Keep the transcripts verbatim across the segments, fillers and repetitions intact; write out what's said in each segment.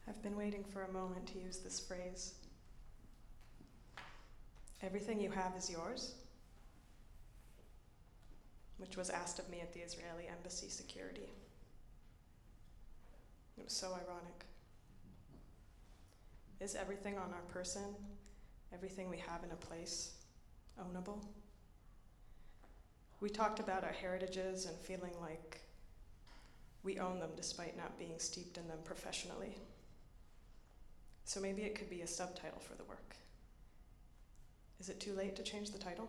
I've been waiting for a moment to use this phrase. Everything you have is yours, which was asked of me at the Israeli Embassy security. It was so ironic. Is everything on our person, everything we have in a place, ownable? We talked about our heritages and feeling like we own them despite not being steeped in them professionally. So maybe it could be a subtitle for the work. Is it too late to change the title?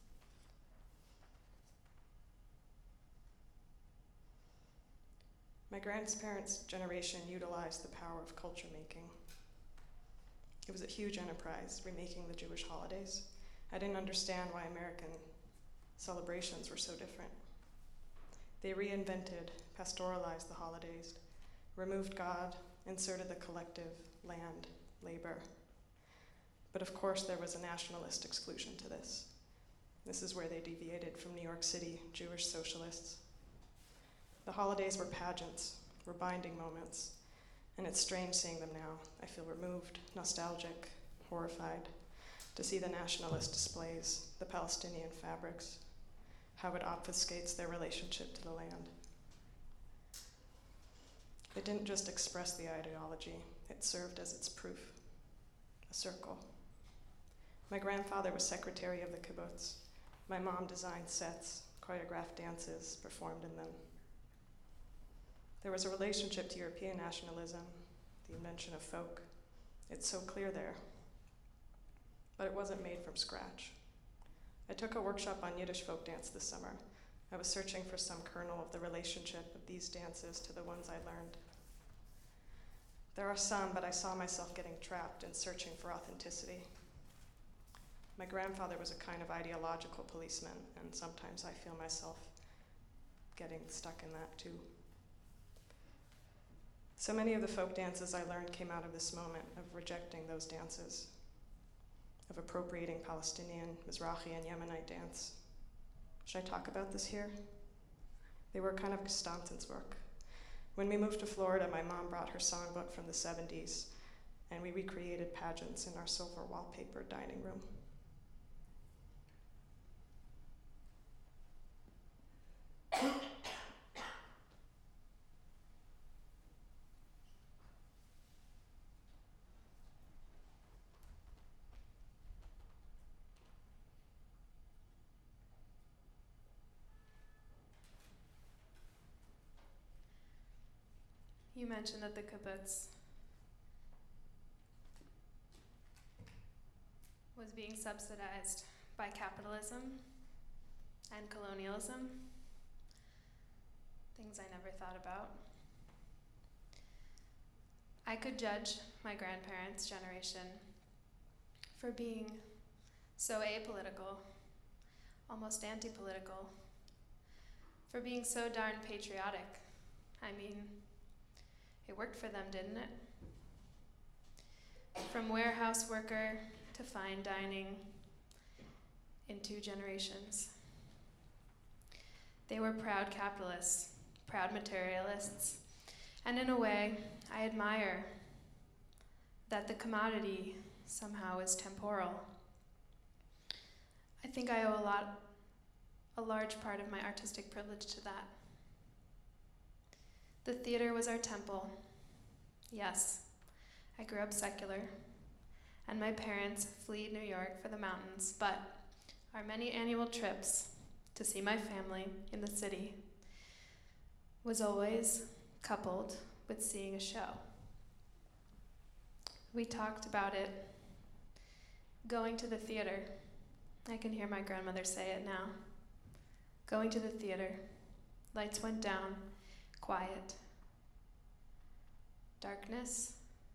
My grandparents' generation utilized the power of culture making. It was a huge enterprise, remaking the Jewish holidays. I didn't understand why American celebrations were so different. They reinvented, pastoralized the holidays, removed God, inserted the collective, land, labor. But of course there was a nationalist exclusion to this. This is where they deviated from New York City Jewish socialists. The holidays were pageants, were binding moments, and it's strange seeing them now. I feel removed, nostalgic, horrified to see the nationalist displays, the Palestinian fabrics, how it obfuscates their relationship to the land. It didn't just express the ideology, it served as its proof, a circle. My grandfather was secretary of the kibbutz. My mom designed sets, choreographed dances, performed in them. There was a relationship to European nationalism, the invention of folk. It's so clear there. But it wasn't made from scratch. I took a workshop on Yiddish folk dance this summer. I was searching for some kernel of the relationship of these dances to the ones I learned. There are some, but I saw myself getting trapped in searching for authenticity. My grandfather was a kind of ideological policeman, and sometimes I feel myself getting stuck in that too. So many of the folk dances I learned came out of this moment of rejecting those dances, of appropriating Palestinian, Mizrahi, and Yemenite dance. Should I talk about this here? They were kind of Constantin's work. When we moved to Florida, my mom brought her songbook from the seventies, and we recreated pageants in our silver wallpaper dining room. You mentioned that the kibbutz was being subsidized by capitalism and colonialism, things I never thought about. I could judge my grandparents' generation for being so apolitical, almost anti-political, for being so darn patriotic. I mean, it worked for them, didn't it? From warehouse worker to fine dining in two generations. They were proud capitalists, proud materialists, and in a way, I admire that the commodity somehow is temporal. I think I owe a lot, a large part of my artistic privilege to that. The theater was our temple. Yes, I grew up secular, and my parents fled New York for the mountains, but our many annual trips to see my family in the city was always coupled with seeing a show. We talked about it going to the theater. I can hear my grandmother say it now. Going to the theater, lights went down, quiet, darkness,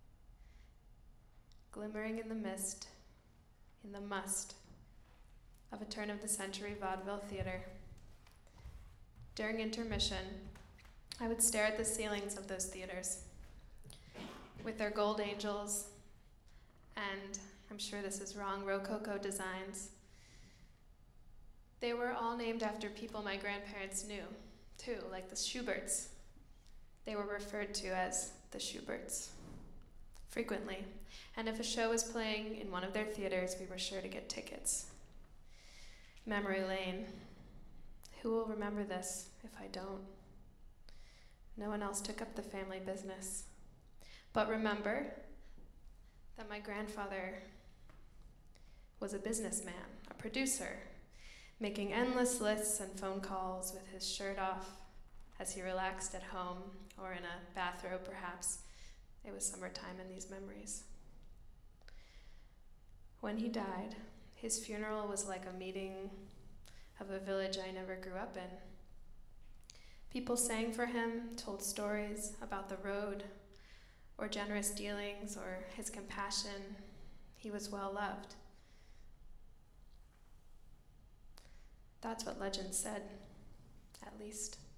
glimmering in the mist, in the must of a turn-of-the-century vaudeville theater. During intermission, I would stare at the ceilings of those theaters with their gold angels and, I'm sure this is wrong, Rococo designs. They were all named after people my grandparents knew, too, like the Schuberts. They were referred to as the Schuberts. frequently, and if a show was playing in one of their theaters, we were sure to get tickets. Memory lane. Who will remember this if I don't? No one else took up the family business. But remember that my grandfather was a businessman, a producer, making endless lists and phone calls with his shirt off as he relaxed at home or in a bathrobe perhaps. It was summertime in these memories. When he died, his funeral was like a meeting of a village I never grew up in. People sang for him, told stories about the road, or generous dealings, or his compassion. He was well loved. That's what legend said, at least.